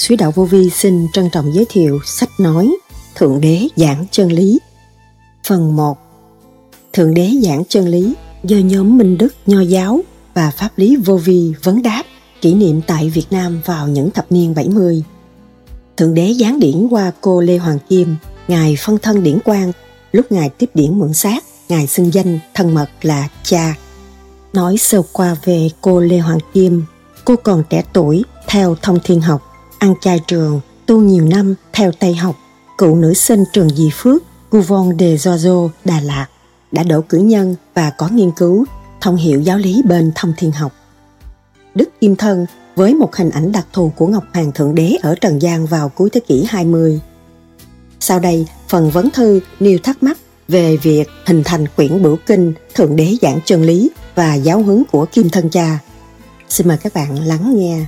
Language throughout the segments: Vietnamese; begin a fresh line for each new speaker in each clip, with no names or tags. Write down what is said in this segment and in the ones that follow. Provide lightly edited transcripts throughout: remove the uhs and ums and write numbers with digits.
Suối Đạo Vô Vi xin trân trọng giới thiệu sách nói Thượng Đế giảng chân lý. Phần 1. Thượng Đế giảng chân lý do nhóm Minh Đức Nho giáo và Pháp lý Vô Vi vấn đáp kỷ niệm tại Việt Nam vào những thập niên 70. Thượng Đế giáng điển qua cô Lê Hoàng Kim, Ngài phân thân điển quang. Lúc Ngài tiếp điển mượn xác, Ngài xưng danh thân mật là cha. Nói sơ qua về cô Lê Hoàng Kim, cô còn trẻ tuổi theo thông thiên học, ăn chay trường, tu nhiều năm theo Tây học, cựu nữ sinh trường Di Phước, Couvent de Giorgio, Đà Lạt, đã đỗ cử nhân và có nghiên cứu, thông hiểu giáo lý bên thông thiên học. Đức Kim Thân với một hình ảnh đặc thù của Ngọc Hoàng Thượng Đế ở Trần gian vào cuối thế kỷ 20. Sau đây, phần vấn thư nêu thắc mắc về việc hình thành quyển Bửu Kinh Thượng Đế giảng chân lý và giáo huấn của Kim Thân cha. Xin mời các bạn lắng nghe.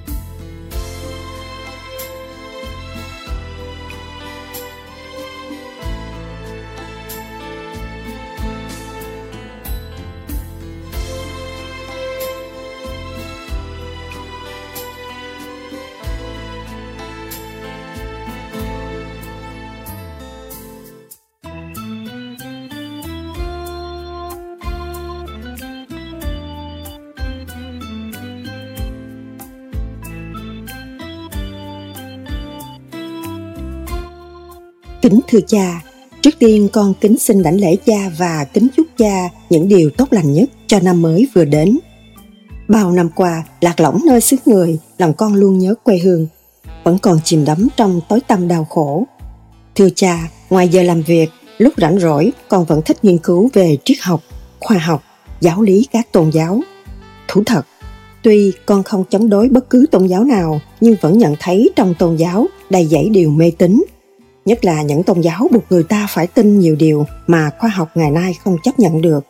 Kính thưa cha, trước tiên con kính xin đảnh lễ cha và kính chúc cha những điều tốt lành nhất cho năm mới vừa đến. Bao năm qua, lạc lõng nơi xứ người, lòng con luôn nhớ quê hương, vẫn còn chìm đắm trong tối tăm đau khổ. Thưa cha, ngoài giờ làm việc, lúc rảnh rỗi con vẫn thích nghiên cứu về triết học, khoa học, giáo lý các tôn giáo. Thú thật, tuy con không chống đối bất cứ tôn giáo nào, nhưng vẫn nhận thấy trong tôn giáo đầy dẫy điều mê tín. Nhất là những tôn giáo buộc người ta phải tin nhiều điều mà khoa học ngày nay không chấp nhận được.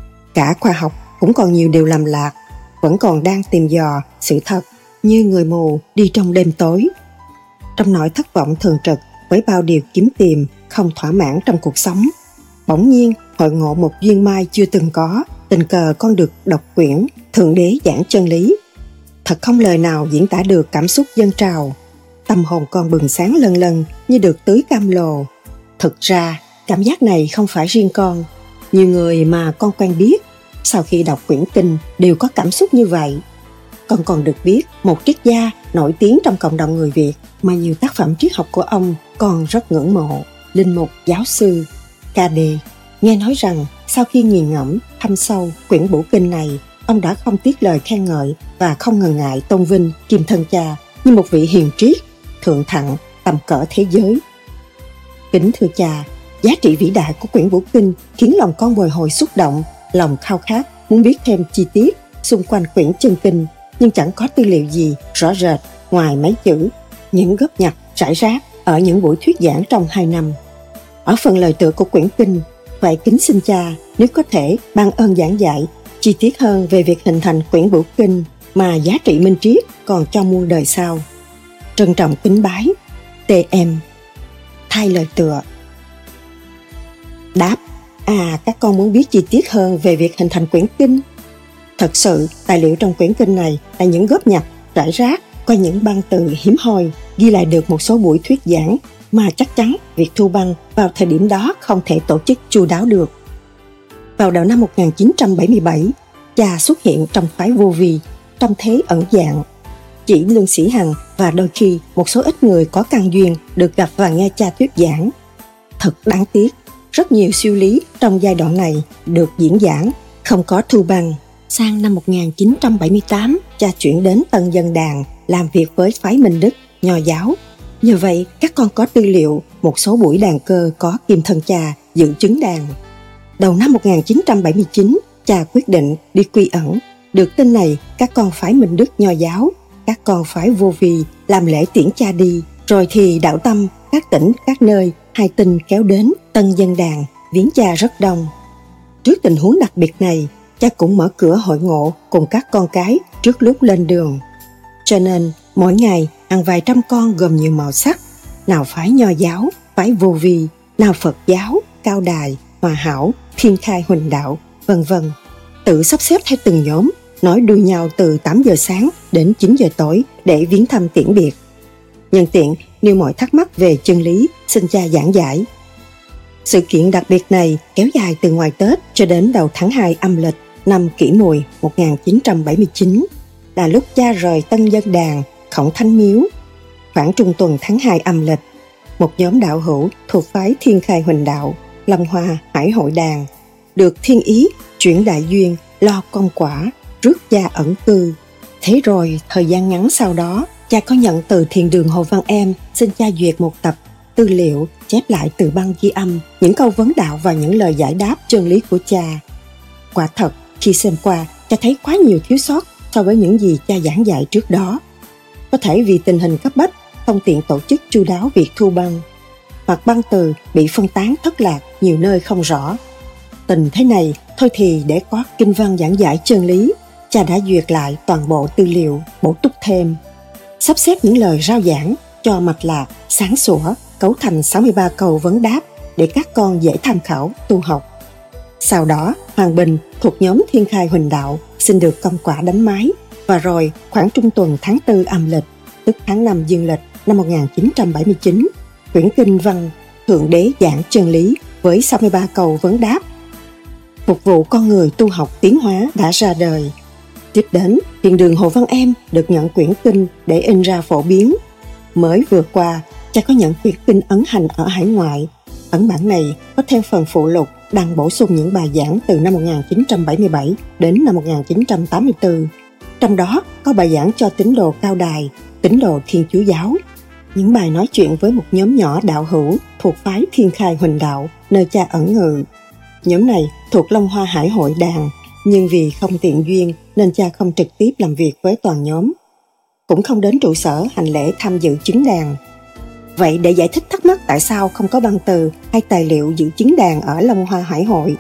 Cả khoa học cũng còn nhiều điều lầm lạc, vẫn còn đang tìm dò sự thật như người mù đi trong đêm tối. Trong nỗi thất vọng thường trực với bao điều kiếm tìm không thỏa mãn trong cuộc sống, bỗng nhiên hội ngộ một duyên mai chưa từng có, tình cờ con được đọc quyển Thượng Đế giảng chân lý. Thật không lời nào diễn tả được cảm xúc dâng trào. Tâm hồn con bừng sáng lần lần như được tưới cam lồ. Thực ra, cảm giác này không phải riêng con. Nhiều người mà con quen biết, sau khi đọc quyển kinh đều có cảm xúc như vậy. Con còn được biết một triết gia nổi tiếng trong cộng đồng người Việt mà nhiều tác phẩm triết học của ông con rất ngưỡng mộ, linh mục giáo sư KD. Nghe nói rằng sau khi nghiền ngẫm, thâm sâu quyển Bửu Kinh này, ông đã không tiếc lời khen ngợi và không ngần ngại tôn vinh Kim Thân cha như một vị hiền triết, thượng thặng, tầm cỡ thế giới. Kính thưa cha, giá trị vĩ đại của quyển Bửu Kinh khiến lòng con bồi hồi xúc động, lòng khao khát muốn biết thêm chi tiết xung quanh quyển chân kinh, nhưng chẳng có tư liệu gì rõ rệt ngoài mấy chữ, những góp nhặt rải rác ở những buổi thuyết giảng trong 2 năm. Ở phần lời tựa của quyển kinh, vậy kính xin cha nếu có thể ban ơn giảng dạy chi tiết hơn về việc hình thành quyển Bửu Kinh mà giá trị minh triết còn cho muôn đời sau. Trân trọng kính bái, TM. Thay lời tựa. Đáp: các con muốn biết chi tiết hơn về việc hình thành quyển kinh. Thật sự, tài liệu trong quyển kinh này là những góp nhặt, rải rác, có những băng từ hiếm hoi, ghi lại được một số buổi thuyết giảng mà chắc chắn việc thu băng vào thời điểm đó không thể tổ chức chu đáo được. Vào đầu năm 1977, cha xuất hiện trong phái Vô Vi, trong thế ẩn dạng. Chỉ Lương Sĩ Hằng và đôi khi một số ít người có căn duyên được gặp và nghe cha thuyết giảng. Thật đáng tiếc, rất nhiều siêu lý trong giai đoạn này được diễn giảng, không có thu băng. Sang năm 1978, cha chuyển đến Tân Dân Đàn làm việc với phái Minh Đức, Nho giáo. Nhờ vậy, các con có tư liệu một số buổi đàn cơ có Kim Thân cha dự chứng đàn. Đầu năm 1979, cha quyết định đi quy ẩn. Được tin này, các con phái Minh Đức Nho giáo, các con phái Vô Vi làm lễ tiễn cha đi, rồi thì đạo tâm các tỉnh, các nơi hai tin kéo đến Tân Dân Đàn viếng cha rất đông. Trước tình huống đặc biệt này, cha cũng mở cửa hội ngộ cùng các con cái trước lúc lên đường. Cho nên mỗi ngày hàng vài trăm con gồm nhiều màu sắc, nào phái Nho giáo, phái Vô Vi, nào Phật giáo, Cao Đài, Hòa Hảo, Thiên Khai Huỳnh Đạo, vân vân, tự sắp xếp theo từng nhóm, nói đuôi nhau từ 8 giờ sáng đến 9 giờ tối để viếng thăm tiễn biệt. Nhân tiện, nếu mọi thắc mắc về chân lý, xin cha giảng giải. Sự kiện đặc biệt này kéo dài từ ngoài Tết cho đến đầu tháng 2 âm lịch năm Kỷ Mùi 1979, là lúc cha rời Tân Dân Đàn, Khổng Thánh Miếu. Khoảng trung tuần tháng 2 âm lịch, một nhóm đạo hữu thuộc phái Thiên Khai Huỳnh Đạo, Long Hoa Hải Hội Đàn, được thiên ý chuyển đại duyên lo công quả, rước cha ẩn cư. Thế rồi, thời gian ngắn sau đó, cha có nhận từ Thiền đường Hồ Văn Em xin cha duyệt một tập tư liệu chép lại từ băng ghi âm những câu vấn đạo và những lời giải đáp chân lý của cha. Quả thật, khi xem qua, cha thấy quá nhiều thiếu sót so với những gì cha giảng dạy trước đó. Có thể vì tình hình cấp bách, không tiện tổ chức chu đáo việc thu băng, hoặc băng từ bị phân tán thất lạc nhiều nơi không rõ. Tình thế này, thôi thì để có kinh văn giảng giải chân lý, cha đã duyệt lại toàn bộ tư liệu, bổ túc thêm, sắp xếp những lời rao giảng cho mạch lạc, sáng sủa, cấu thành 63 câu vấn đáp để các con dễ tham khảo, tu học. Sau đó, Hoàng Bình thuộc nhóm Thiên Khai Huỳnh Đạo xin được công quả đánh máy, và rồi khoảng trung tuần tháng 4 âm lịch, tức tháng 5 dương lịch năm 1979, quyển kinh văn Thượng Đế giảng chân lý với 63 câu vấn đáp phục vụ con người tu học tiến hóa đã ra đời. Tiếp đến, Thiền đường Hồ Văn Em được nhận quyển kinh để in ra phổ biến. Mới vừa qua, cha có nhận quyển kinh ấn hành ở hải ngoại. Ấn bản này có thêm phần phụ lục đang bổ sung những bài giảng từ năm 1977 đến năm 1984. Trong đó có bài giảng cho tín đồ Cao Đài, tín đồ Thiên Chúa giáo, những bài nói chuyện với một nhóm nhỏ đạo hữu thuộc phái Thiên Khai Huỳnh Đạo nơi cha ẩn ngự. Nhóm này thuộc Long Hoa Hải Hội Đàn, nhưng vì không tiện duyên nên cha không trực tiếp làm việc với toàn nhóm, cũng không đến trụ sở hành lễ tham dự chứng đàn. Vậy để giải thích thắc mắc tại sao không có băng từ hay tài liệu dự chứng đàn ở Long Hoa Hải Hội,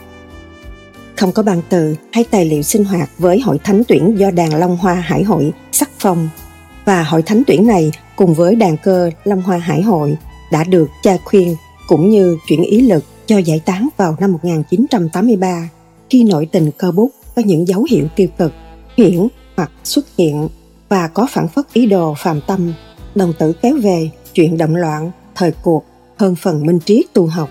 không có băng từ hay tài liệu sinh hoạt với hội thánh tuyển do đàn Long Hoa Hải Hội sắc phong, và hội thánh tuyển này cùng với đàn cơ Long Hoa Hải Hội đã được cha khuyên cũng như chuyển ý lực cho giải tán vào năm 1983, khi nội tình cơ bút có những dấu hiệu tiêu cực hiển hoặc xuất hiện và có phản phất ý đồ phàm tâm, đồng tử kéo về chuyện động loạn thời cuộc hơn phần minh triết tu học.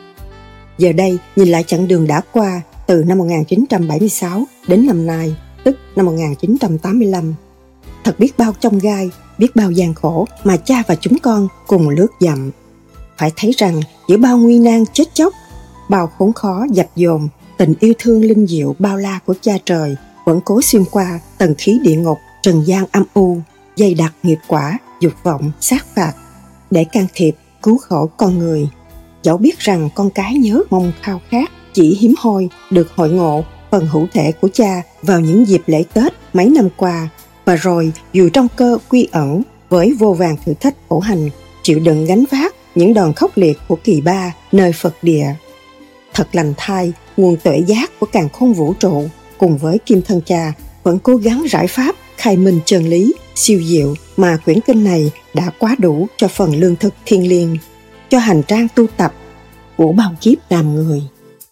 Giờ đây nhìn lại chặng đường đã qua từ năm 1976 đến năm nay, tức năm 1985, thật biết bao chông gai, biết bao gian khổ mà cha và chúng con cùng lướt dặm. Phải thấy rằng giữa bao nguy nan chết chóc, bao khốn khó dập dồn, tình yêu thương linh diệu bao la của cha trời vẫn cố xuyên qua tầng khí địa ngục, trần gian âm u, dày đặc nghiệp quả, dục vọng, sát phạt, để can thiệp cứu khổ con người. Dẫu biết rằng con cái nhớ mong khao khát chỉ hiếm hoi được hội ngộ phần hữu thể của cha vào những dịp lễ Tết mấy năm qua, và rồi dù trong cơ quy ẩn với vô vàn thử thách khổ hành, chịu đựng gánh vác những đòn khốc liệt của kỳ ba nơi Phật địa. Thật lành thai, nguồn tuệ giác của càn khôn vũ trụ cùng với Kim Thân Cha vẫn cố gắng rải pháp khai minh chân lý siêu diệu mà quyển kinh này đã quá đủ cho phần lương thực thiêng liêng, cho hành trang tu tập của bao kiếp làm người.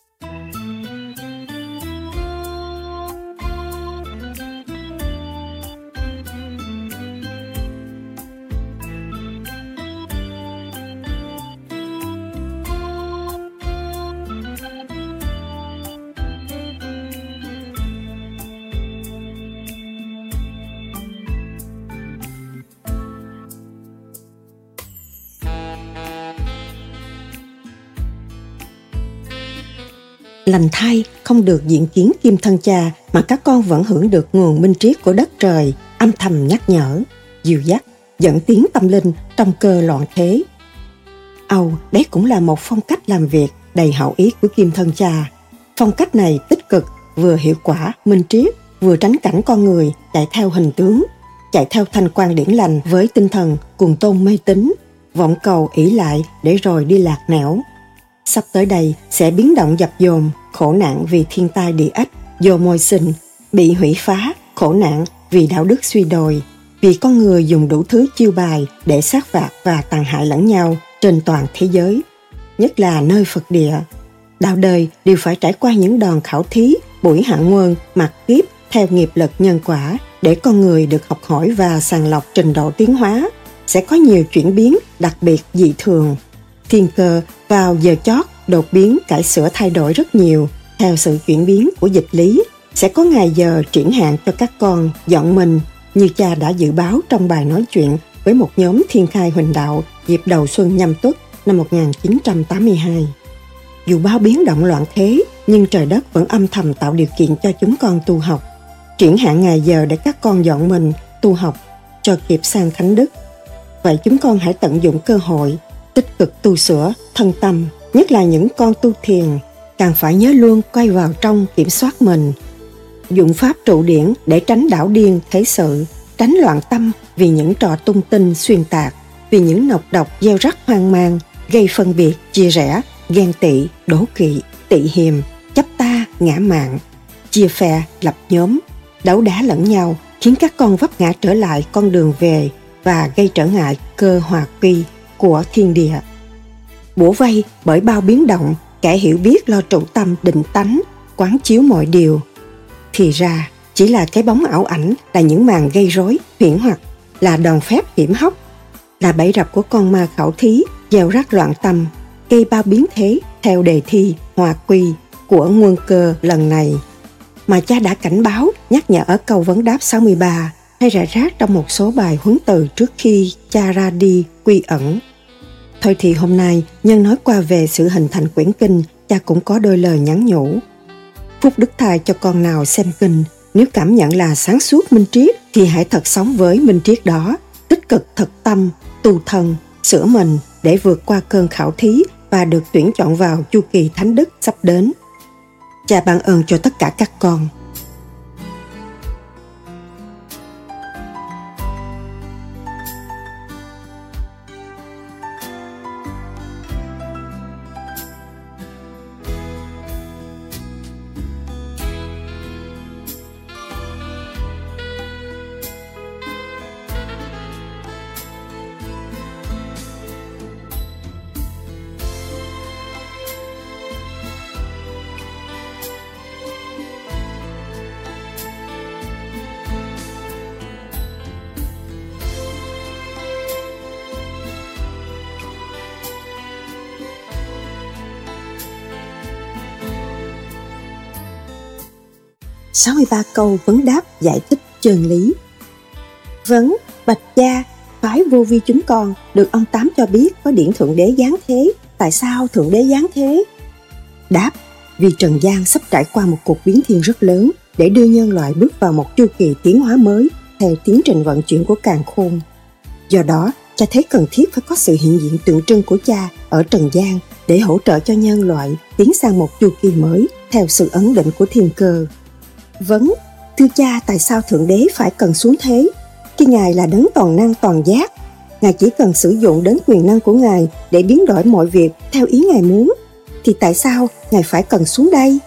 Lành thai không được diện kiến Kim Thân Cha mà các con vẫn hưởng được nguồn minh triết của đất trời, âm thầm nhắc nhở, dìu dắt, dẫn tiến tâm linh trong cơ loạn thế. Đấy cũng là một phong cách làm việc đầy hảo ý của Kim Thân Cha. Phong cách này tích cực, vừa hiệu quả, minh triết, vừa tránh cảnh con người chạy theo hình tướng, chạy theo thanh quan điển lành với tinh thần cuồng tôn mê tín, vọng cầu ỷ lại để rồi đi lạc nẻo. Sắp tới đây sẽ biến động dập dồn, khổ nạn vì thiên tai địa ách, do môi sinh, bị hủy phá, khổ nạn vì đạo đức suy đồi, vì con người dùng đủ thứ chiêu bài để sát phạt và tàn hại lẫn nhau trên toàn thế giới, nhất là nơi Phật địa. Đạo đời đều phải trải qua những đòn khảo thí, buổi hạ nguồn, mặc kiếp theo nghiệp lực nhân quả để con người được học hỏi và sàng lọc trình độ tiến hóa. sẽ có nhiều chuyển biến đặc biệt dị thường. Thiên cơ vào giờ chót đột biến cải sửa thay đổi rất nhiều theo sự chuyển biến của dịch lý. Sẽ có ngày giờ triển hạn cho các con dọn mình như cha đã dự báo trong bài nói chuyện với một nhóm thiên khai huỳnh đạo dịp đầu xuân Nhâm Tuất năm 1982. Dù bao biến động loạn thế, nhưng trời đất vẫn âm thầm tạo điều kiện cho chúng con tu học. Triển hạn ngày giờ để các con dọn mình, tu học cho kịp sang thánh đức. Vậy chúng con hãy tận dụng cơ hội, tích cực tu sửa thân tâm, nhất là những con tu thiền, càng phải nhớ luôn quay vào trong kiểm soát mình. Dụng pháp trụ điển để tránh đảo điên thế sự, tránh loạn tâm vì những trò tung tin xuyên tạc, vì những nọc độc gieo rắc hoang mang, gây phân biệt, chia rẽ, ghen tị, đố kỵ, tị hiềm, chấp ta, ngã mạn, chia phe, lập nhóm, đấu đá lẫn nhau, khiến các con vấp ngã trở lại con đường về và gây trở ngại cơ hòa quy của thiên địa. Bủa vây bởi bao biến động, kẻ hiểu biết lo trụ tâm định tánh, quán chiếu mọi điều. Thì ra chỉ là cái bóng ảo ảnh, là những màn gây rối, huyễn hoặc, là đòn phép hiểm hóc, là bẫy rập của con ma khảo thí, gieo rắc loạn tâm, gây bao biến thế theo đề thi hòa quy của nguồn cơ lần này. Mà cha đã cảnh báo, nhắc nhở ở câu vấn đáp 63 hay rải rác trong một số bài huấn từ trước khi cha ra đi quy ẩn. Thôi thì hôm nay, nhân nói qua về sự hình thành quyển kinh, cha cũng có đôi lời nhắn nhủ. Phúc đức thai cho con nào xem kinh, nếu cảm nhận là sáng suốt minh triết thì hãy thật sống với minh triết đó, tích cực thực tâm, tu thân, sửa mình để vượt qua cơn khảo thí và được tuyển chọn vào chu kỳ thánh đức sắp đến. Cha ban ơn cho tất cả các con. Sáu 63 câu vấn đáp giải thích chân lý. Vấn: bạch cha, phái vô vi chúng con được ông Tám cho biết có điển Thượng Đế giáng thế, tại sao Thượng Đế giáng thế? Đáp: vì trần gian sắp trải qua một cuộc biến thiên rất lớn để đưa nhân loại bước vào một chu kỳ tiến hóa mới theo tiến trình vận chuyển của càn khôn. Do đó, cha thấy cần thiết phải có sự hiện diện tượng trưng của cha ở trần gian để hỗ trợ cho nhân loại tiến sang một chu kỳ mới theo sự ấn định của thiên cơ. Vấn: thưa cha, tại sao Thượng Đế phải cần xuống thế? Khi Ngài là đấng toàn năng toàn giác, Ngài chỉ cần sử dụng đến quyền năng của Ngài để biến đổi mọi việc theo ý Ngài muốn, thì tại sao Ngài phải cần xuống đây?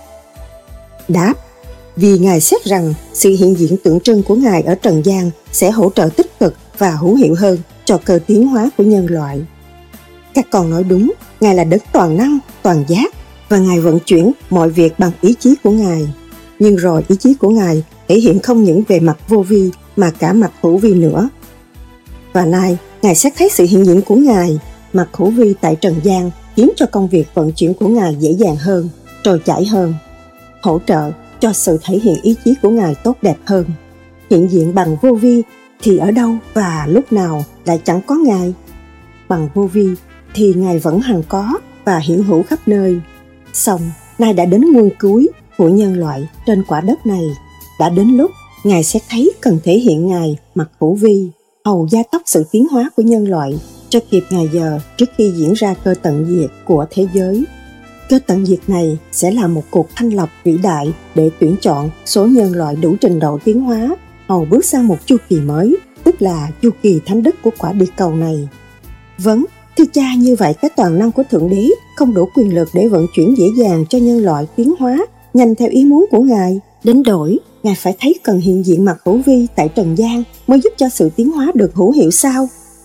Đáp: vì Ngài xét rằng sự hiện diện tượng trưng của Ngài ở trần gian sẽ hỗ trợ tích cực và hữu hiệu hơn cho cơ tiến hóa của nhân loại. Các con nói đúng, Ngài là đấng toàn năng, toàn giác, và Ngài vận chuyển mọi việc bằng ý chí của Ngài. Nhưng rồi ý chí của Ngài thể hiện không những về mặt vô vi mà cả mặt hữu vi nữa. Và nay, Ngài xét thấy sự hiện diện của Ngài, mặt hữu vi tại trần gian, khiến cho công việc vận chuyển của Ngài dễ dàng hơn, trôi chảy hơn, hỗ trợ cho sự thể hiện ý chí của Ngài tốt đẹp hơn. Hiện diện bằng vô vi thì ở đâu và lúc nào lại chẳng có Ngài? Bằng vô vi thì Ngài vẫn hằng có và hiện hữu khắp nơi. Song nay đã đến nguồn cuối của nhân loại trên quả đất này, đã đến lúc Ngài sẽ thấy cần thể hiện Ngài mặt hữu vi, hầu gia tốc sự tiến hóa của nhân loại cho kịp ngày giờ trước khi diễn ra cơ tận diệt của thế giới. Cơ tận diệt này sẽ là một cuộc thanh lọc vĩ đại để tuyển chọn số nhân loại đủ trình độ tiến hóa, hầu bước sang một chu kỳ mới, tức là chu kỳ thánh đức của quả địa cầu này. Vấn: thưa cha, như vậy cái toàn năng của Thượng Đế không đủ quyền lực để vận chuyển dễ dàng cho nhân loại tiến hóa nhanh theo ý muốn của Ngài, đến đổi Ngài phải thấy cần hiện diện mặt hữu vi tại trần gian mới giúp cho sự tiến hóa được hữu hiệu sao?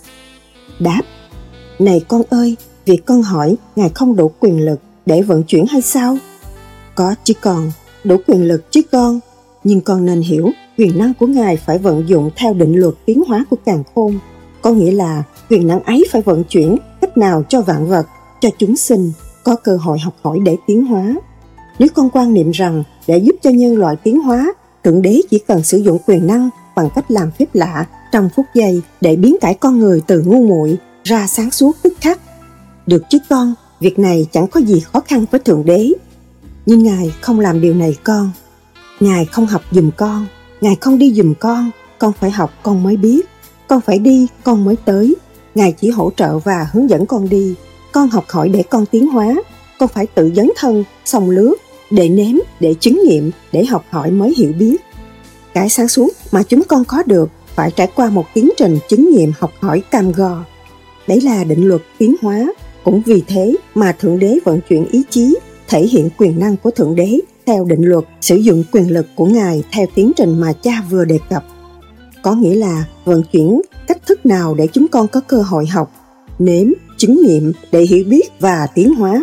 Đáp: này con ơi, việc con hỏi Ngài không đủ quyền lực để vận chuyển hay sao? Có chứ con, đủ quyền lực chứ con, nhưng con nên hiểu quyền năng của Ngài phải vận dụng theo định luật tiến hóa của càn khôn, có nghĩa là quyền năng ấy phải vận chuyển cách nào cho vạn vật, cho chúng sinh có cơ hội học hỏi để tiến hóa. Nếu con quan niệm rằng để giúp cho nhân loại tiến hóa, Thượng Đế chỉ cần sử dụng quyền năng bằng cách làm phép lạ trong phút giây để biến cải con người từ ngu muội ra sáng suốt tức khắc. Được chứ con, việc này chẳng có gì khó khăn với Thượng Đế. Nhưng Ngài không làm điều này con. Ngài không học giùm con, Ngài không đi giùm con phải học con mới biết, con phải đi con mới tới. Ngài chỉ hỗ trợ và hướng dẫn con đi, con học hỏi để con tiến hóa, con phải tự dấn thân, xông lướt, để nếm, để chứng nghiệm, để học hỏi mới hiểu biết. Cái sáng suốt mà chúng con có được phải trải qua một tiến trình chứng nghiệm học hỏi cam go. Đấy là định luật tiến hóa. Cũng vì thế mà Thượng Đế vận chuyển ý chí, thể hiện quyền năng của Thượng Đế theo định luật, sử dụng quyền lực của Ngài theo tiến trình mà cha vừa đề cập. Có nghĩa là vận chuyển cách thức nào để chúng con có cơ hội học, nếm, chứng nghiệm để hiểu biết và tiến hóa.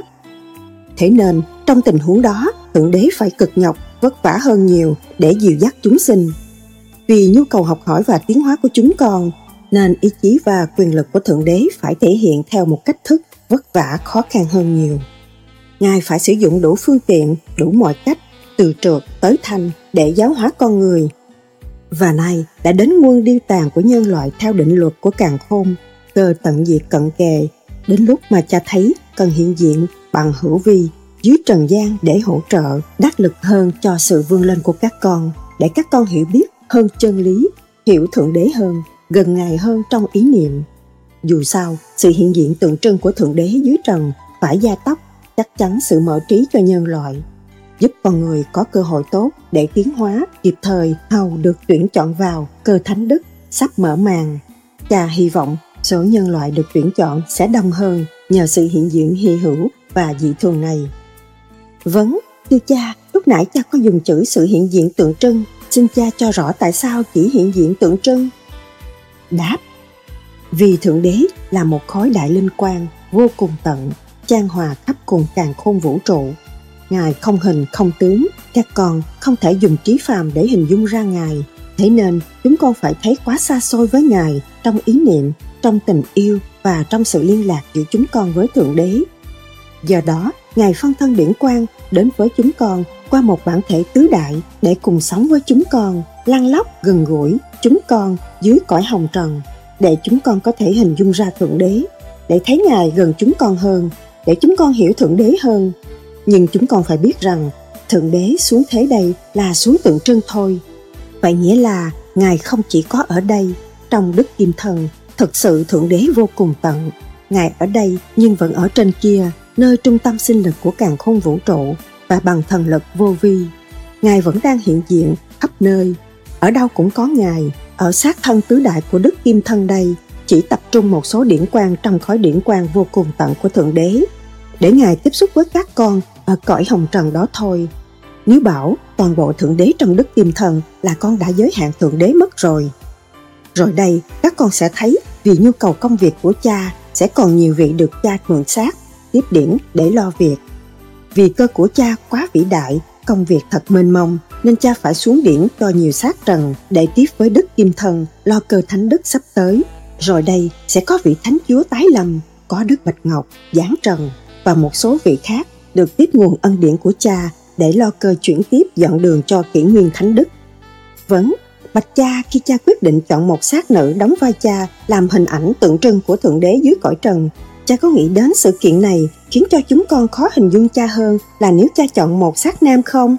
Thế nên, trong tình huống đó, Thượng Đế phải cực nhọc, vất vả hơn nhiều để dìu dắt chúng sinh. Vì nhu cầu học hỏi và tiến hóa của chúng con, nên ý chí và quyền lực của Thượng Đế phải thể hiện theo một cách thức vất vả khó khăn hơn nhiều. Ngài phải sử dụng đủ phương tiện, đủ mọi cách, từ trượt tới thanh để giáo hóa con người. Và nay đã đến muôn điêu tàn của nhân loại theo định luật của càn khôn, cơ tận diệt cận kề, đến lúc mà cha thấy cần hiện diện bằng hữu vi dưới trần gian để hỗ trợ đắc lực hơn cho sự vươn lên của các con, để các con hiểu biết hơn chân lý, hiểu Thượng Đế hơn, gần Ngài hơn trong ý niệm. Dù sao, sự hiện diện tượng trưng của Thượng Đế dưới trần phải gia tốc chắc chắn sự mở trí cho nhân loại, giúp con người có cơ hội tốt để tiến hóa kịp thời hầu được tuyển chọn vào cơ thánh đức sắp mở màn. Cha hy vọng số nhân loại được tuyển chọn sẽ đông hơn nhờ sự hiện diện hy hữu và dị thường này. Vấn, thưa cha, lúc nãy cha có dùng chữ sự hiện diện tượng trưng, xin cha cho rõ tại sao chỉ hiện diện tượng trưng. Đáp, vì Thượng Đế là một khối đại linh quang vô cùng tận, chan hòa khắp cùng càn khôn vũ trụ. Ngài không hình không tướng, các con không thể dùng trí phàm để hình dung ra Ngài. Thế nên chúng con phải thấy quá xa xôi với Ngài trong ý niệm, trong tình yêu và trong sự liên lạc giữa chúng con với Thượng Đế. Do đó, Ngài phân thân điển quang đến với chúng con qua một bản thể tứ đại để cùng sống với chúng con, lăn lóc gần gũi chúng con dưới cõi hồng trần, để chúng con có thể hình dung ra Thượng Đế, để thấy Ngài gần chúng con hơn, để chúng con hiểu Thượng Đế hơn. Nhưng chúng con phải biết rằng Thượng Đế xuống thế đây là xuống tượng trưng thôi. Vậy nghĩa là Ngài không chỉ có ở đây, trong Đức Kim Thân, thực sự Thượng Đế vô cùng tận. Ngài ở đây nhưng vẫn ở trên kia, nơi trung tâm sinh lực của càn khôn vũ trụ, và bằng thần lực vô vi. Ngài vẫn đang hiện diện khắp nơi, ở đâu cũng có Ngài. Ở sát thân tứ đại của Đức Kim Thân đây, chỉ tập trung một số điển quang trong khối điển quang vô cùng tận của Thượng Đế, để Ngài tiếp xúc với các con ở cõi hồng trần đó thôi. Nếu bảo toàn bộ Thượng Đế trong Đức Kim Thân là con đã giới hạn Thượng Đế mất rồi. Rồi đây, các con sẽ thấy vì nhu cầu công việc của cha sẽ còn nhiều vị được cha mượn xác, tiếp điển để lo việc. Vì cơ của cha quá vĩ đại, công việc thật mênh mông, nên cha phải xuống điển cho nhiều xác trần để tiếp với Đức Kim Thân lo cơ thánh đức sắp tới. Rồi đây sẽ có vị Thánh Chúa tái lâm, có Đức Bạch Ngọc, Giáng Trần và một số vị khác được tiếp nguồn ân điển của cha để lo cơ chuyển tiếp dọn đường cho kỷ nguyên thánh đức. Vấn, bạch cha, khi cha quyết định chọn một xác nữ đóng vai cha làm hình ảnh tượng trưng của Thượng Đế dưới cõi trần, cha có nghĩ đến sự kiện này khiến cho chúng con khó hình dung cha hơn là nếu cha chọn một xác nam không?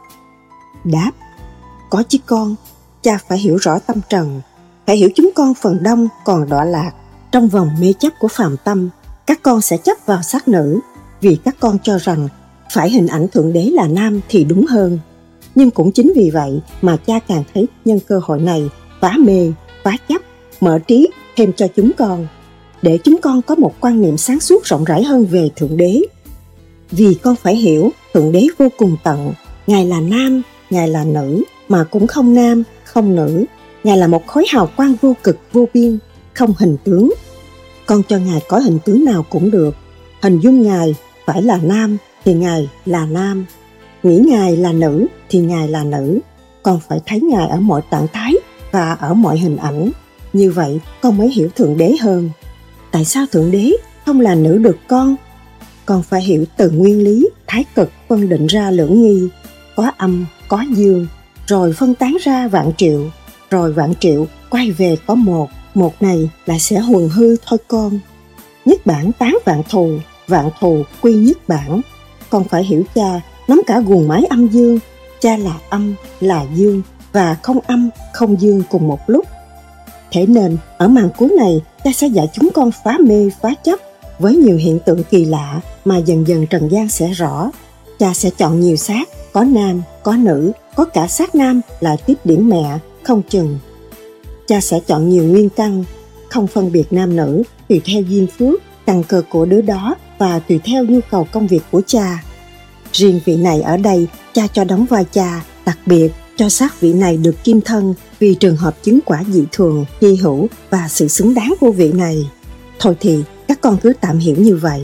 Đáp, có chứ con. Cha phải hiểu rõ tâm trần, phải hiểu chúng con phần đông còn đọa lạc trong vòng mê chấp của phàm tâm. Các con sẽ chấp vào xác nữ vì các con cho rằng phải hình ảnh Thượng Đế là nam thì đúng hơn. Nhưng cũng chính vì vậy mà cha càng thấy nhân cơ hội này phá mê, phá chấp, mở trí thêm cho chúng con, để chúng con có một quan niệm sáng suốt rộng rãi hơn về Thượng Đế. Vì con phải hiểu Thượng Đế vô cùng tận, Ngài là nam, Ngài là nữ, mà cũng không nam, không nữ. Ngài là một khối hào quang vô cực vô biên, không hình tướng. Con cho Ngài có hình tướng nào cũng được. Hình dung Ngài phải là nam thì Ngài là nam, nghĩ Ngài là nữ thì Ngài là nữ. Con phải thấy Ngài ở mọi trạng thái và ở mọi hình ảnh. Như vậy con mới hiểu Thượng Đế hơn. Tại sao Thượng Đế không là nữ được con? Con phải hiểu từ nguyên lý thái cực phân định ra lưỡng nghi, có âm, có dương, rồi phân tán ra vạn triệu, rồi vạn triệu quay về có một, một này là sẽ huần hư thôi con. Nhất bản tán vạn thù quy nhất bản. Con phải hiểu cha nắm cả guồng máy âm dương, cha là âm, là dương và không âm, không dương cùng một lúc. Thế nên ở màn cuối này cha sẽ dạy chúng con phá mê phá chấp với nhiều hiện tượng kỳ lạ mà dần dần trần gian sẽ rõ. Cha sẽ chọn nhiều xác, có nam, có nữ, có cả xác nam lại tiếp điển mẹ, không chừng. Cha sẽ chọn nhiều nguyên căn, không phân biệt nam nữ, tùy theo duyên phước, căn cơ của đứa đó và tùy theo nhu cầu công việc của cha. Riêng vị này ở đây, cha cho đóng vai cha, đặc biệt cho xác vị này được kim thân vì trường hợp chứng quả dị thường, hy hữu và sự xứng đáng của vị này. Thôi thì các con cứ tạm hiểu như vậy.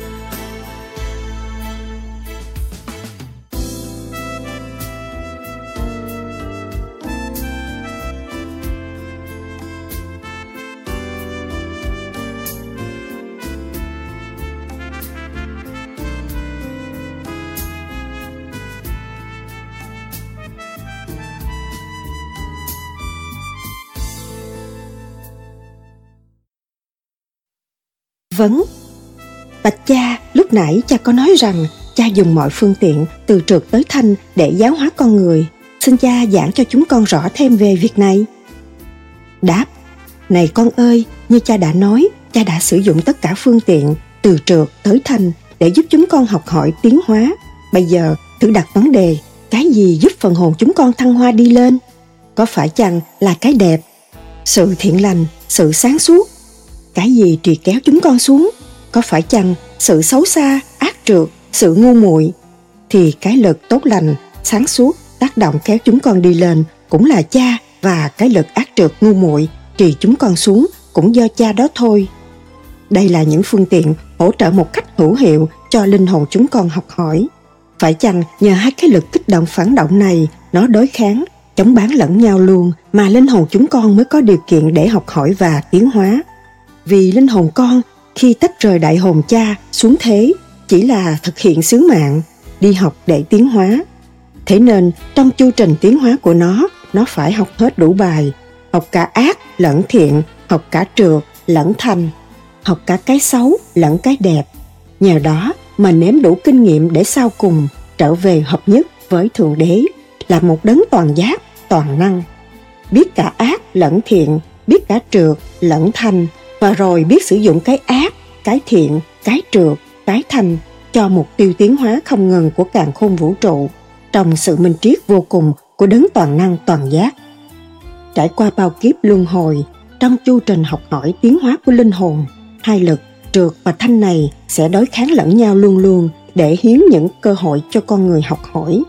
Bạch cha, lúc nãy cha có nói rằng cha dùng mọi phương tiện từ trượt tới thanh để giáo hóa con người. Xin cha giảng cho chúng con rõ thêm về việc này. Đáp: Này con ơi, như cha đã nói, cha đã sử dụng tất cả phương tiện từ trượt tới thanh để giúp chúng con học hỏi tiến hóa. Bây giờ thử đặt vấn đề, cái gì giúp phần hồn chúng con thăng hoa đi lên? Có phải chăng là cái đẹp, sự thiện lành, sự sáng suốt? Cái gì trì kéo chúng con xuống? Có phải chăng sự xấu xa, ác trượt, sự ngu muội? Thì cái lực tốt lành, sáng suốt tác động kéo chúng con đi lên cũng là cha, và cái lực ác trượt ngu muội trì chúng con xuống cũng do cha đó thôi. Đây là những phương tiện hỗ trợ một cách hữu hiệu cho linh hồn chúng con học hỏi. Phải chăng nhờ hai cái lực kích động phản động này, nó đối kháng, chống bán lẫn nhau luôn, mà linh hồn chúng con mới có điều kiện để học hỏi và tiến hóa? Vì linh hồn con khi tách rời đại hồn cha xuống thế chỉ là thực hiện sứ mạng, đi học để tiến hóa. Thế nên trong chu trình tiến hóa của nó phải học hết đủ bài, học cả ác lẫn thiện, học cả trượt lẫn thanh, học cả cái xấu lẫn cái đẹp. Nhờ đó mà nếm đủ kinh nghiệm để sau cùng trở về hợp nhất với Thượng Đế, là một đấng toàn giác, toàn năng. Biết cả ác lẫn thiện, biết cả trượt lẫn thanh, và rồi biết sử dụng cái ác, cái thiện, cái trượt, cái thanh cho mục tiêu tiến hóa không ngừng của càn khôn vũ trụ, trong sự minh triết vô cùng của đấng toàn năng toàn giác. Trải qua bao kiếp luân hồi, trong chu trình học hỏi tiến hóa của linh hồn, hai lực trượt và thanh này sẽ đối kháng lẫn nhau luôn luôn để hiến những cơ hội cho con người học hỏi.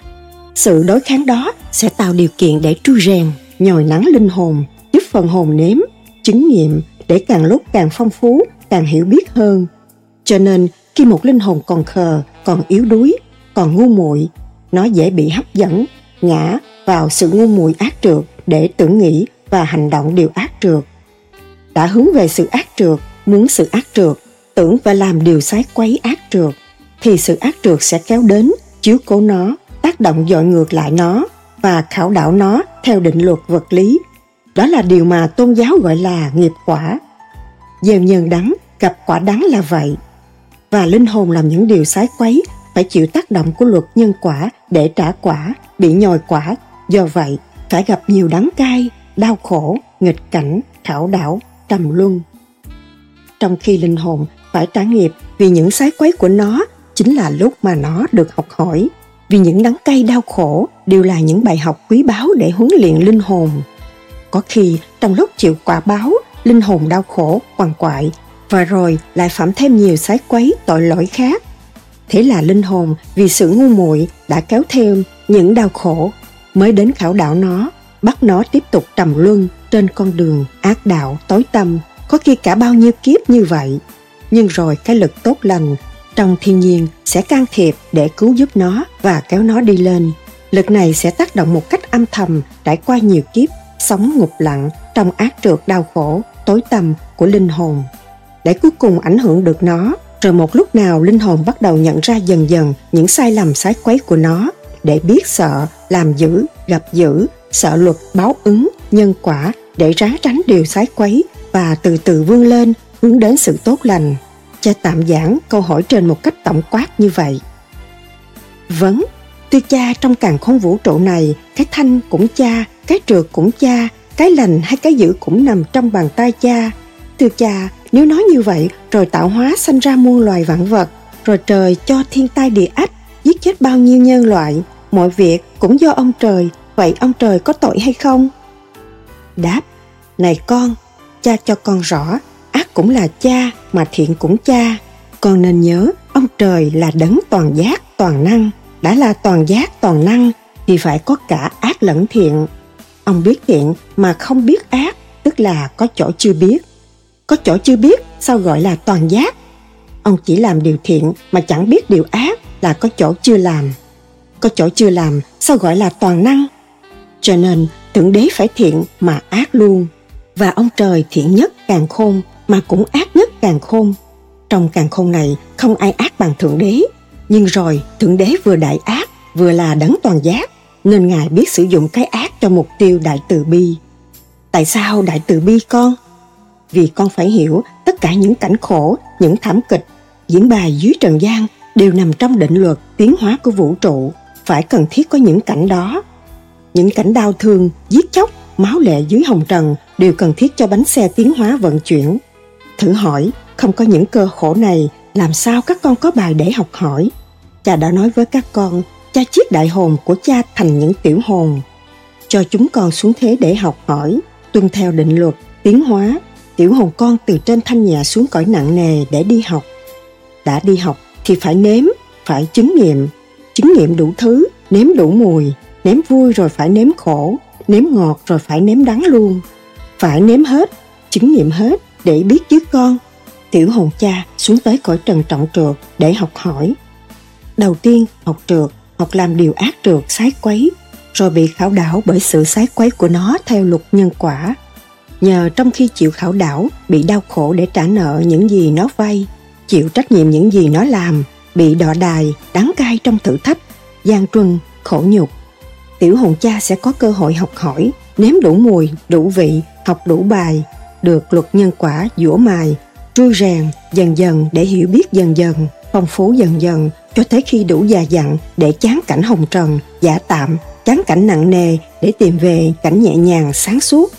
Sự đối kháng đó sẽ tạo điều kiện để trui rèn, nhồi nắng linh hồn, giúp phần hồn nếm, chứng nghiệm để càng lúc càng phong phú, càng hiểu biết hơn. Cho nên khi một linh hồn còn khờ, còn yếu đuối, còn ngu muội, nó dễ bị hấp dẫn, ngã vào sự ngu muội ác trượt để tưởng nghĩ và hành động điều ác trượt. Đã hướng về sự ác trượt, muốn sự ác trượt, tưởng và làm điều sái quấy ác trượt, thì sự ác trượt sẽ kéo đến, chiếu cố nó, tác động dội ngược lại nó và khảo đảo nó theo định luật vật lý. Đó là điều mà tôn giáo gọi là nghiệp quả. Gieo nhân đắng, gặp quả đắng là vậy. Và linh hồn làm những điều sái quấy phải chịu tác động của luật nhân quả để trả quả, bị nhồi quả. Do vậy, phải gặp nhiều đắng cay, đau khổ, nghịch cảnh, khảo đảo, trầm luân. Trong khi linh hồn phải trả nghiệp vì những sái quấy của nó, chính là lúc mà nó được học hỏi. Vì những đắng cay đau khổ đều là những bài học quý báu để huấn luyện linh hồn. Có khi trong lúc chịu quả báo, linh hồn đau khổ, quằn quại, và rồi lại phạm thêm nhiều sái quấy tội lỗi khác. Thế là linh hồn vì sự ngu muội đã kéo theo những đau khổ, mới đến khảo đảo nó, bắt nó tiếp tục trầm luân trên con đường ác đạo tối tăm, có khi cả bao nhiêu kiếp như vậy. Nhưng rồi cái lực tốt lành trong thiên nhiên sẽ can thiệp để cứu giúp nó và kéo nó đi lên. Lực này sẽ tác động một cách âm thầm trải qua nhiều kiếp sống ngục lặng trong ác trượt đau khổ, tối tăm của linh hồn, để cuối cùng ảnh hưởng được nó. Rồi một lúc nào linh hồn bắt đầu nhận ra dần dần những sai lầm sái quấy của nó, để biết sợ, làm dữ, gặp dữ, sợ luật báo ứng, nhân quả, để ráng tránh điều sái quấy và từ từ vươn lên, hướng đến sự tốt lành. Cha tạm giảng câu hỏi trên một cách tổng quát như vậy. Vấn, thưa cha, trong càn khôn vũ trụ này, cái thanh cũng cha, cái trượt cũng cha, cái lành hay cái dữ cũng nằm trong bàn tay cha. Thưa cha, nếu nói như vậy, rồi tạo hóa sanh ra muôn loài vạn vật, rồi trời cho thiên tai địa ách, giết chết bao nhiêu nhân loại, mọi việc cũng do ông trời, vậy ông trời có tội hay không? Đáp, này con, cha cho con rõ, ác cũng là cha mà thiện cũng cha. Con nên nhớ, ông trời là đấng toàn giác, toàn năng. Đã là toàn giác, toàn năng thì phải có cả ác lẫn thiện. Ông biết thiện mà không biết ác, tức là có chỗ chưa biết. Có chỗ chưa biết sao gọi là toàn giác? Ông chỉ làm điều thiện mà chẳng biết điều ác là có chỗ chưa làm. Có chỗ chưa làm sao gọi là toàn năng? Cho nên Thượng Đế phải thiện mà ác luôn. Và ông trời thiện nhất càn khôn mà cũng ác nhất càn khôn. Trong càn khôn này không ai ác bằng Thượng Đế. Nhưng rồi Thượng Đế vừa đại ác vừa là đấng toàn giác, nên Ngài biết sử dụng cái ác cho mục tiêu đại từ bi. Tại sao đại từ bi con? Vì con phải hiểu tất cả những cảnh khổ, những thảm kịch diễn bài dưới trần gian đều nằm trong định luật tiến hóa của vũ trụ. Phải cần thiết có những cảnh đó. Những cảnh đau thương, giết chóc, máu lệ dưới hồng trần đều cần thiết cho bánh xe tiến hóa vận chuyển. Thử hỏi, không có những cơ khổ này, làm sao các con có bài để học hỏi? Cha đã nói với các con, cha chiết đại hồn của cha thành những tiểu hồn, cho chúng con xuống thế để học hỏi, tuân theo định luật tiến hóa. Tiểu hồn con từ trên thanh nhẹ xuống cõi nặng nề để đi học. Đã đi học thì phải nếm, phải chứng nghiệm đủ thứ, nếm đủ mùi, nếm vui rồi phải nếm khổ, nếm ngọt rồi phải nếm đắng luôn. Phải nếm hết, chứng nghiệm hết để biết chứ con. Tiểu hồn cha xuống tới cõi trần trọng trượt để học hỏi. Đầu tiên học trượt, học làm điều ác trượt sái quấy, rồi bị khảo đảo bởi sự sái quấy của nó theo luật nhân quả. Nhờ trong khi chịu khảo đảo, bị đau khổ để trả nợ những gì nó vay, chịu trách nhiệm những gì nó làm, bị đọ đài, đắng cay trong thử thách, gian truân, khổ nhục. Tiểu hồn cha sẽ có cơ hội học hỏi, nếm đủ mùi, đủ vị, học đủ bài, được luật nhân quả dũa mài, trui rèn dần dần để hiểu biết dần dần, phong phú dần dần, cho tới khi đủ già dặn để chán cảnh hồng trần, giả tạm, chán cảnh nặng nề để tìm về cảnh nhẹ nhàng sáng suốt.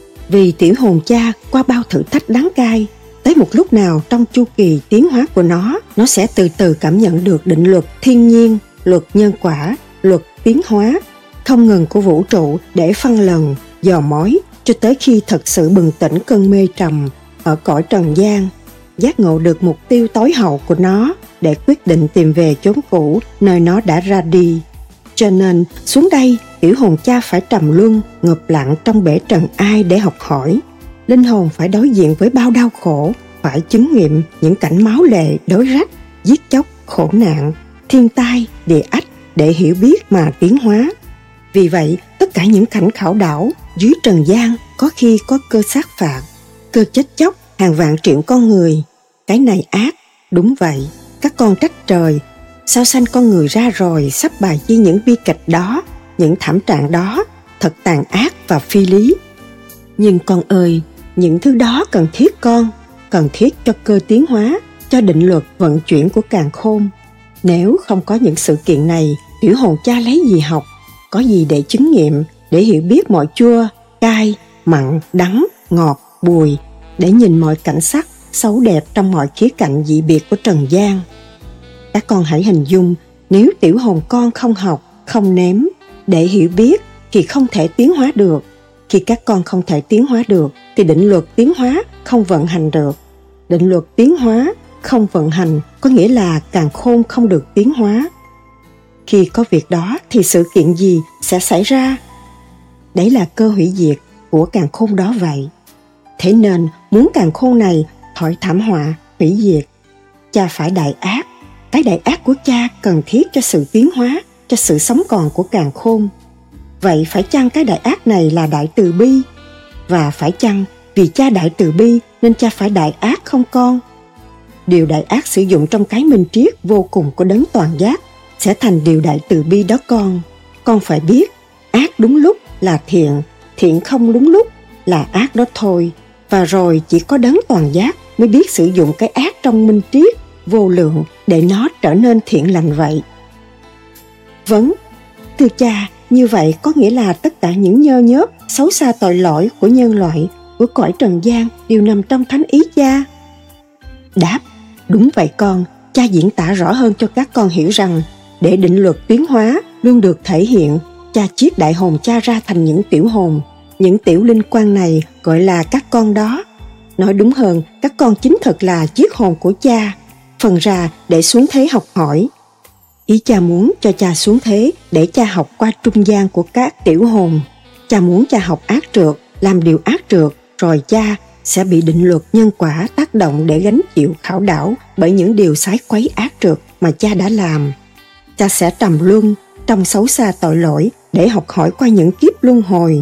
Vì tiểu hồn cha qua bao thử thách đắng cay, tới một lúc nào trong chu kỳ tiến hóa của nó sẽ từ từ cảm nhận được định luật thiên nhiên, luật nhân quả, luật tiến hóa không ngừng của vũ trụ để phân lần, dò mối cho tới khi thật sự bừng tỉnh cơn mê trầm ở cõi trần gian, giác ngộ được mục tiêu tối hậu của nó để quyết định tìm về chốn cũ nơi nó đã ra đi. Cho nên xuống đây tiểu hồn cha phải trầm luân, ngập lặng trong bể trần ai để học hỏi. Linh hồn phải đối diện với bao đau khổ, phải chứng nghiệm những cảnh máu lệ, đối rách, giết chóc, khổ nạn, thiên tai, địa ách để hiểu biết mà tiến hóa. Vì vậy, tất cả những cảnh khảo đảo dưới trần gian có khi có cơ sát phạt, cơ chết chóc hàng vạn triệu con người. Cái này ác, đúng vậy, các con trách trời, sao sanh con người ra rồi sắp bài chi những bi kịch đó, những thảm trạng đó, thật tàn ác và phi lý. Nhưng con ơi, những thứ đó cần thiết con, cần thiết cho cơ tiến hóa, cho định luật vận chuyển của càn khôn. Nếu không có những sự kiện này, tiểu hồn cha lấy gì học, có gì để chứng nghiệm, để hiểu biết mọi chua, cay, mặn, đắng, ngọt, bùi, để nhìn mọi cảnh sắc, xấu đẹp trong mọi khía cạnh dị biệt của trần gian. Các con hãy hình dung, nếu tiểu hồn con không học, không nếm, để hiểu biết thì không thể tiến hóa được. Khi các con không thể tiến hóa được thì định luật tiến hóa không vận hành được. Định luật tiến hóa không vận hành có nghĩa là càn khôn không được tiến hóa. Khi có việc đó thì sự kiện gì sẽ xảy ra? Đấy là cơ hủy diệt của càn khôn đó vậy. Thế nên muốn càn khôn này khỏi thảm họa, hủy diệt, cha phải đại ác. Cái đại ác của cha cần thiết cho sự tiến hóa, cho sự sống còn của càn khôn. Vậy phải chăng cái đại ác này là đại từ bi? Và phải chăng vì cha đại từ bi nên cha phải đại ác không con? Điều đại ác sử dụng trong cái minh triết vô cùng của đấng toàn giác sẽ thành điều đại từ bi đó con. Con phải biết, ác đúng lúc là thiện, thiện không đúng lúc là ác đó thôi. Và rồi chỉ có đấng toàn giác mới biết sử dụng cái ác trong minh triết vô lượng để nó trở nên thiện lành vậy. Vấn, thưa cha, như vậy có nghĩa là tất cả những nhơ nhớp, xấu xa tội lỗi của nhân loại, của cõi trần gian đều nằm trong thánh ý cha? Đáp, đúng vậy con. Cha diễn tả rõ hơn cho các con hiểu rằng để định luật tiến hóa luôn được thể hiện, cha chiết đại hồn cha ra thành những tiểu hồn. Những tiểu linh quan này gọi là các con đó. Nói đúng hơn, các con chính thực là chiết hồn của cha, phần ra để xuống thế học hỏi. Ý cha muốn cho cha xuống thế để cha học qua trung gian của các tiểu hồn. Cha muốn cha học ác trượt, làm điều ác trượt, rồi cha sẽ bị định luật nhân quả tác động để gánh chịu khảo đảo bởi những điều sái quấy ác trượt mà cha đã làm. Cha sẽ trầm luân trong xấu xa tội lỗi để học hỏi qua những kiếp luân hồi.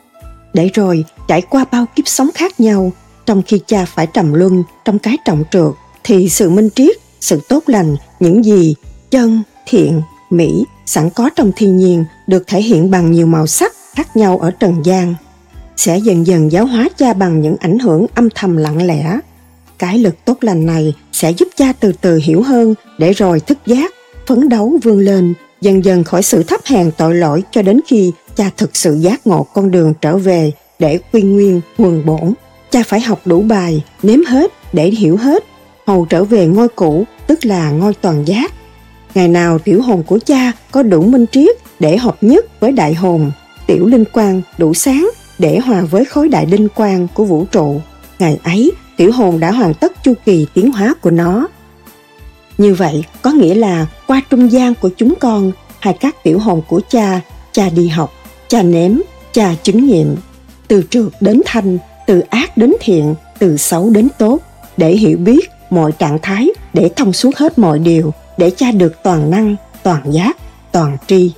Để rồi trải qua bao kiếp sống khác nhau, trong khi cha phải trầm luân trong cái trọng trượt, thì sự minh triết, sự tốt lành, những gì chân, thiện, mỹ sẵn có trong thiên nhiên được thể hiện bằng nhiều màu sắc khác nhau ở trần gian, sẽ dần dần giáo hóa cha bằng những ảnh hưởng âm thầm lặng lẽ. Cái lực tốt lành này sẽ giúp cha từ từ hiểu hơn để rồi thức giác, phấn đấu vươn lên, dần dần khỏi sự thấp hèn tội lỗi cho đến khi cha thực sự giác ngộ con đường trở về để quy nguyên nguồn bổn. Cha phải học đủ bài, nếm hết để hiểu hết, hầu trở về ngôi cũ, tức là ngôi toàn giác. Ngày nào tiểu hồn của cha có đủ minh triết để hợp nhất với đại hồn, tiểu linh quang đủ sáng để hòa với khối đại linh quang của vũ trụ, ngày ấy tiểu hồn đã hoàn tất chu kỳ tiến hóa của nó. Như vậy có nghĩa là qua trung gian của chúng con hay các tiểu hồn của cha, cha đi học, cha nếm, cha chứng nghiệm, từ trượt đến thanh, từ ác đến thiện, từ xấu đến tốt, để hiểu biết mọi trạng thái, để thông suốt hết mọi điều, để cha được toàn năng, toàn giác, toàn tri.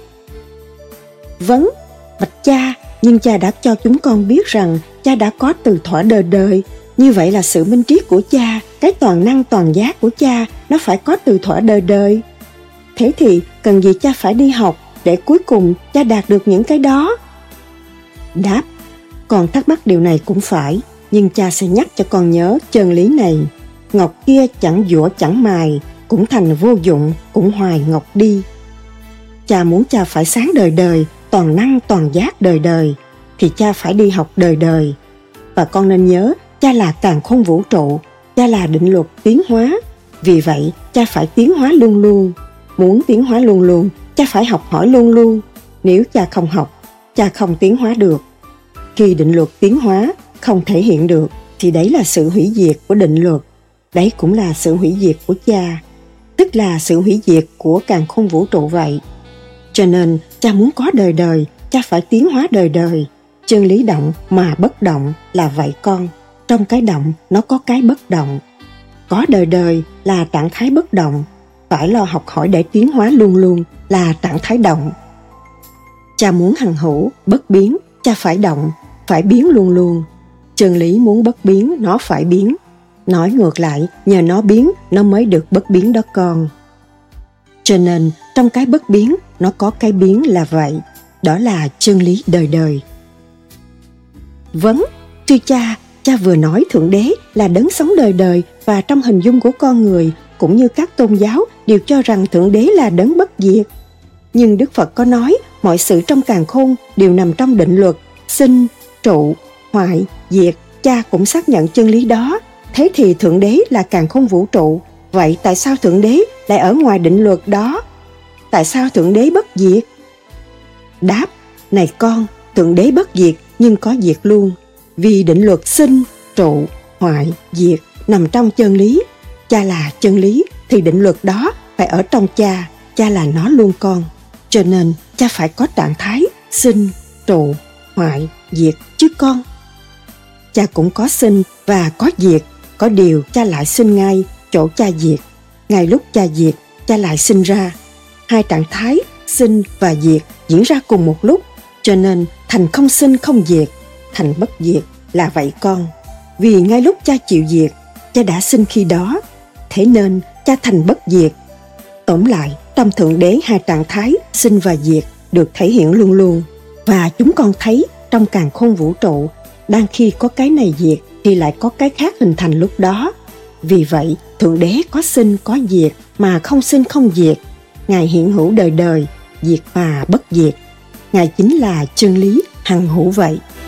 Vấn, bạch cha, nhưng cha đã cho chúng con biết rằng cha đã có từ thuở đời đời. Như vậy là sự minh triết của cha, cái toàn năng toàn giác của cha, nó phải có từ thuở đời đời. Thế thì cần gì cha phải đi học để cuối cùng cha đạt được những cái đó? Đáp, con thắc mắc điều này cũng phải, nhưng cha sẽ nhắc cho con nhớ chân lý này. Ngọc kia chẳng giũa chẳng mài, cũng thành vô dụng, cũng hoài ngọc đi. Cha muốn cha phải sáng đời đời, toàn năng toàn giác đời đời, thì cha phải đi học đời đời. Và con nên nhớ, cha là càn khôn vũ trụ, cha là định luật tiến hóa. Vì vậy, cha phải tiến hóa luôn luôn. Muốn tiến hóa luôn luôn, cha phải học hỏi luôn luôn. Nếu cha không học, cha không tiến hóa được. Khi định luật tiến hóa không thể hiện được, thì đấy là sự hủy diệt của định luật. Đấy cũng là sự hủy diệt của cha, tức là sự hủy diệt của càn khôn vũ trụ vậy. Cho nên, cha muốn có đời đời, cha phải tiến hóa đời đời. Chân lý động mà bất động là vậy con. Trong cái động, nó có cái bất động. Có đời đời là trạng thái bất động. Phải lo học hỏi để tiến hóa luôn luôn là trạng thái động. Cha muốn hằng hữu, bất biến, cha phải động, phải biến luôn luôn. Chân lý muốn bất biến, nó phải biến. Nói ngược lại, nhờ nó biến, nó mới được bất biến đó con. Cho nên, trong cái bất biến, nó có cái biến là vậy. Đó là chân lý đời đời. Vấn, thưa cha, cha vừa nói Thượng Đế là đấng sống đời đời và trong hình dung của con người, cũng như các tôn giáo đều cho rằng Thượng Đế là đấng bất diệt. Nhưng Đức Phật có nói mọi sự trong càn khôn đều nằm trong định luật sinh, trụ, hoại, diệt. Cha cũng xác nhận chân lý đó. Thế thì Thượng Đế là càn khôn vũ trụ. Vậy tại sao Thượng Đế lại ở ngoài định luật đó? Tại sao Thượng Đế bất diệt? Đáp, này con, Thượng Đế bất diệt nhưng có diệt luôn. Vì định luật sinh, trụ, hoại, diệt nằm trong chân lý. Cha là chân lý thì định luật đó phải ở trong cha. Cha là nó luôn con. Cho nên cha phải có trạng thái sinh, trụ, hoại, diệt chứ con. Cha cũng có sinh và có diệt. Có điều cha lại sinh ngay chỗ cha diệt. Ngay lúc cha diệt, cha lại sinh ra. Hai trạng thái sinh và diệt diễn ra cùng một lúc. Cho nên thành không sinh không diệt, thành bất diệt là vậy con. Vì ngay lúc cha chịu diệt, cha đã sinh khi đó, thế nên cha thành bất diệt. Tóm lại, trong Thượng Đế hai trạng thái sinh và diệt được thể hiện luôn luôn, và chúng con thấy trong càn khôn vũ trụ, đang khi có cái này diệt thì lại có cái khác hình thành lúc đó. Vì vậy, Thượng Đế có sinh có diệt mà không sinh không diệt. Ngài hiện hữu đời đời, diệt và bất diệt. Ngài chính là chân lý hằng hữu vậy.